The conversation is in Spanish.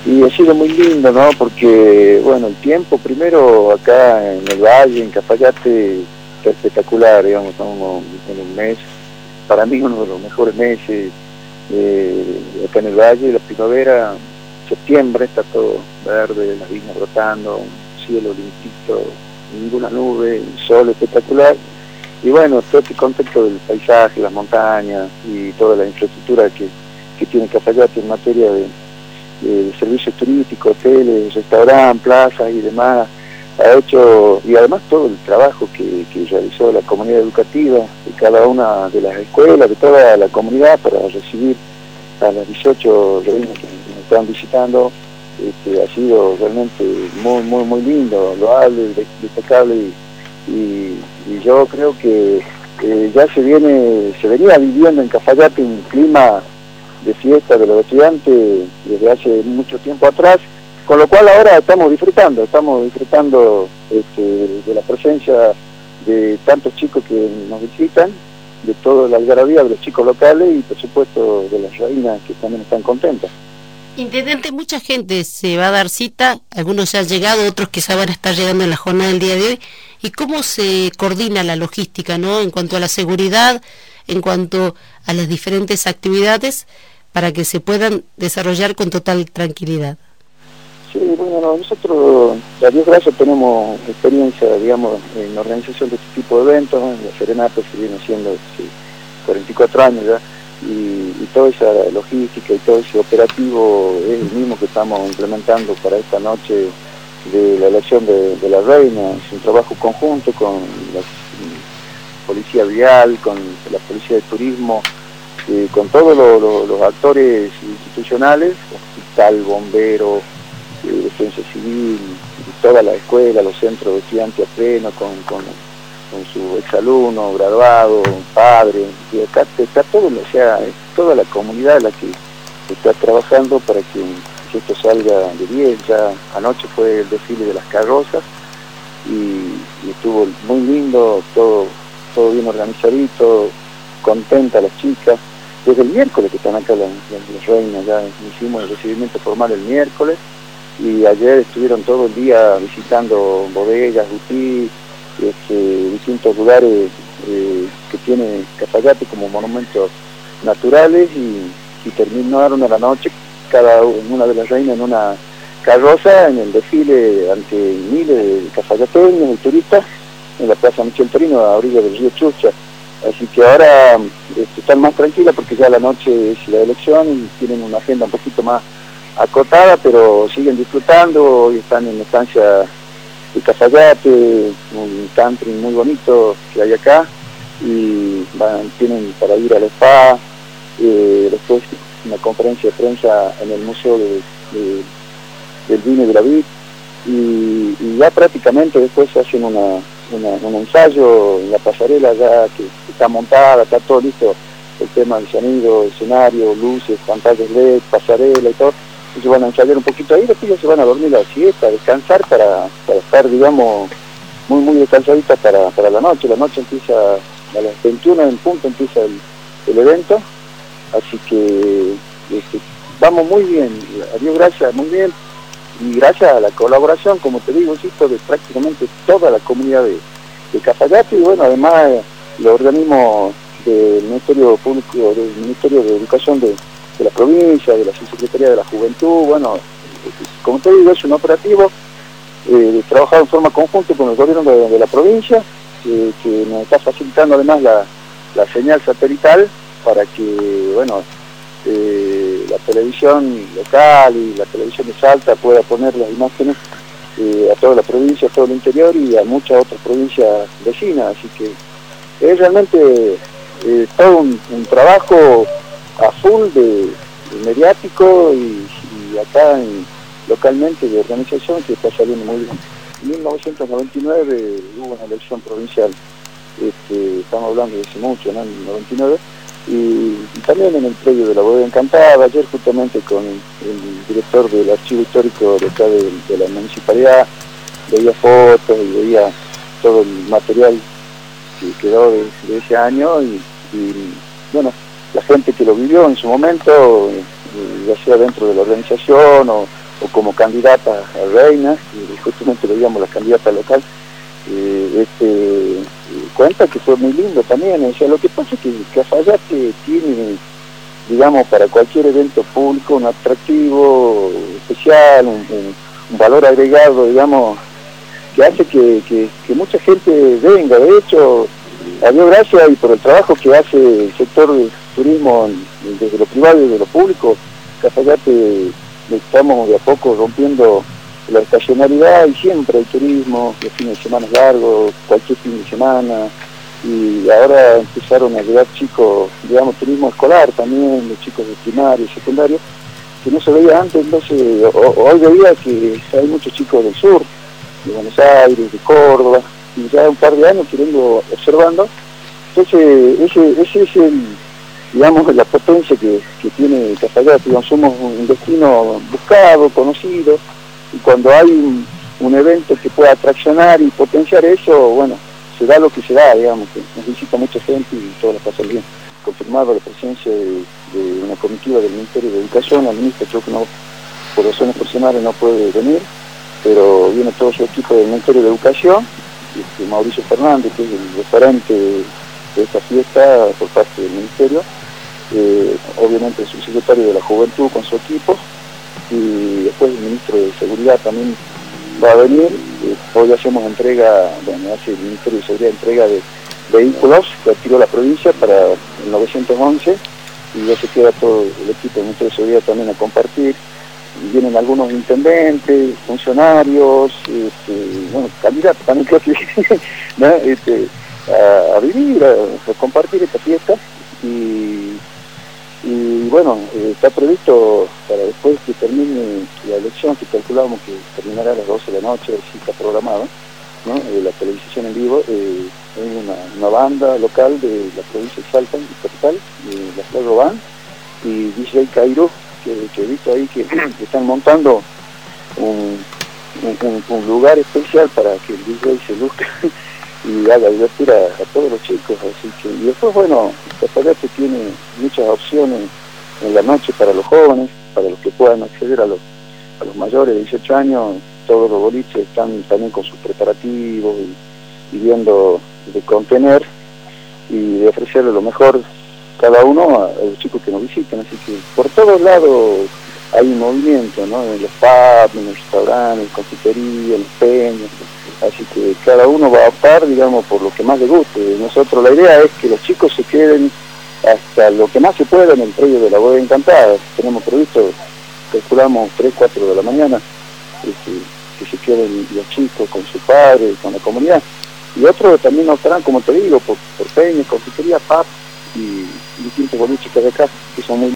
Y ha sido muy lindo, ¿no? Porque, bueno, el tiempo primero acá en el valle, en Cafayate, está espectacular, digamos, estamos en un mes, para mí uno de los mejores meses acá en el valle, la primavera, septiembre, está todo verde, las viñas brotando, un cielo limpito, ninguna nube, un sol espectacular. Y bueno, todo este contexto del paisaje, las montañas y toda la infraestructura que tiene Cafayate en materia de servicios turísticos, hoteles, restaurantes, plazas y demás, ha hecho, y además todo el trabajo que realizó la comunidad educativa de cada una de las escuelas, de toda la comunidad para recibir a las 18 reinas que nos están visitando, ha sido realmente muy lindo, loable, destacable, y yo creo que ya se venía viviendo en Cafayate un clima de fiesta de los estudiantes desde hace mucho tiempo atrás, con lo cual ahora estamos disfrutando de la presencia de tantos chicos que nos visitan, de toda la algarabía de los chicos locales y por supuesto de las reinas que también están contentas. Intendente, mucha gente se va a dar cita, algunos ya han llegado, otros quizá van a estar llegando en la jornada del día de hoy. ¿Y cómo se coordina la logística, ¿no? En cuanto a la seguridad, en cuanto a las diferentes actividades, para que se puedan desarrollar con total tranquilidad? Sí, bueno, nosotros, a Dios gracias, tenemos experiencia, digamos, en la organización de este tipo de eventos. La Serenata se viene haciendo 44 años ya, y toda esa logística y todo ese operativo es el mismo que estamos implementando para esta noche de la elección de la reina. Es un trabajo conjunto con la policía vial, con la policía de turismo, con todos los actores institucionales, hospital, bombero, defensa civil, toda la escuela, los centros de estudiantes a pleno, con su exalumno, graduado, padre, y acá está todo, o sea, es toda la comunidad la que está trabajando para que esto salga de bien. Ya anoche fue el desfile de las carrozas y estuvo muy lindo, todo bien organizadito, contenta las chicas. Desde el miércoles que están acá las reinas, ya hicimos el recibimiento formal el miércoles, y ayer estuvieron todo el día visitando bodegas, boutiques, distintos lugares que tiene Cafayate como monumentos naturales, y terminaron a la noche una de las reinas en una carroza en el desfile ante miles de cafayateños y turistas en la Plaza Michel Torino, a orilla del río Chucha. Así que ahora están más tranquilas porque ya la noche es la elección y tienen una agenda un poquito más acotada, pero siguen disfrutando. Hoy están en la estancia de Cafayate, un country muy bonito que hay acá, y tienen para ir al spa, después una conferencia de prensa en el Museo del Vino y de la Vid, y ya prácticamente después hacen un ensayo en la pasarela ya que está montada, está todo listo, el tema del sonido, escenario, luces, pantallas LED, pasarela y todo. Ellos van a ensayar un poquito ahí, después ya se van a dormir a la siesta, a descansar para estar, digamos, muy descansaditas para la noche. La noche empieza a las 21 en punto, empieza el evento, así que vamos muy bien, a Dios gracias, muy bien, y gracias a la colaboración, como te digo, insisto, de prácticamente toda la comunidad de Cafayate, y bueno, además los organismos del Ministerio Público, del Ministerio de Educación de la provincia, de la Subsecretaría de la Juventud. Bueno, como te digo, es un operativo trabajado en forma conjunta con el gobierno de la provincia, que nos está facilitando además la señal satelital para que, bueno, la televisión local y la televisión de Salta pueda poner las imágenes a toda la provincia, a todo el interior y a muchas otras provincias vecinas. Así que es realmente todo un trabajo a full de mediático y acá localmente de organización que está saliendo muy bien. En 1999 hubo una elección provincial, estamos hablando de hace mucho, ¿no? En el 99, y también en el predio de la Bodega Encantada, ayer justamente con el director del archivo histórico de acá de la municipalidad, veía fotos y veía todo el material que quedó de ese año, y bueno, la gente que lo vivió en su momento, ya sea dentro de la organización o o como candidata a reina, y justamente le digamos la candidata local, cuenta que fue muy lindo también. O sea, lo que pasa es que Cafayate tiene, digamos, para cualquier evento público un atractivo especial, un valor agregado, digamos, que hace que mucha gente venga. De hecho, a Dios gracias y por el trabajo que hace el sector del turismo desde lo privado y de lo público, Cafayate estamos de a poco rompiendo la estacionalidad y siempre hay turismo, los fines de semana largos, cualquier fin de semana, y ahora empezaron a llegar chicos, digamos, turismo escolar también, de chicos de primaria y secundario, que no se veía antes. Entonces hoy veía que hay muchos chicos del sur, de Buenos Aires, de Córdoba, y ya un par de años que vengo observando. Entonces ese es digamos, la potencia que tiene Cafayate. Somos un destino buscado, conocido, y cuando hay un evento que pueda atraccionar y potenciar eso, bueno, se da lo que se da, digamos, que nos visita mucha gente y todo lo pasa bien. Confirmado la presencia de una comitiva del Ministerio de Educación. La ministra creo que no, por razones personales no puede venir, pero viene todo su equipo del Ministerio de Educación, Mauricio Fernández, que es el referente de esta fiesta por parte del Ministerio, obviamente el subsecretario de la Juventud con su equipo, y después el ministro de Seguridad también va a venir. Hoy hacemos entrega, bueno, hace el Ministerio de Seguridad entrega de vehículos que adquirió la provincia para el 911, y ya se queda todo el equipo del Ministerio de Seguridad también a compartir. Vienen algunos intendentes, funcionarios, bueno, candidatos también creo que ¿no? A vivir, a compartir esta fiesta, y bueno, está previsto para después que termine la elección, que calculamos que terminará a las 12 de la noche, así está programado, ¿no? La televisación en vivo, hay una banda local de la provincia de Salta, capital, la Flor Robán, y DJ Cairo, que he visto ahí que están montando un lugar especial para que el DJ se luzca y haga divertir a todos los chicos. Así que, y después, bueno, Cafayate tiene muchas opciones en la noche para los jóvenes, para los que puedan acceder a los mayores de 18 años. Todos los boliches están también con sus preparativos y viendo de contener y de ofrecerle lo mejor cada uno a los chicos que nos visitan. Así que por todos lados hay un movimiento, ¿no? En los pubs, en los restaurantes, en confitería, en los peñas. Así que cada uno va a optar, digamos, por lo que más le guste. Nosotros la idea es que los chicos se queden hasta lo que más se pueda en el predio de la Bodega Encantada. Tenemos previsto, calculamos 3, 4 de la mañana, que se queden los chicos con sus padres, con la comunidad. Y otros también optarán, como te digo, por peñas, confitería, pubs y distintos boliches que hay acá, que son muy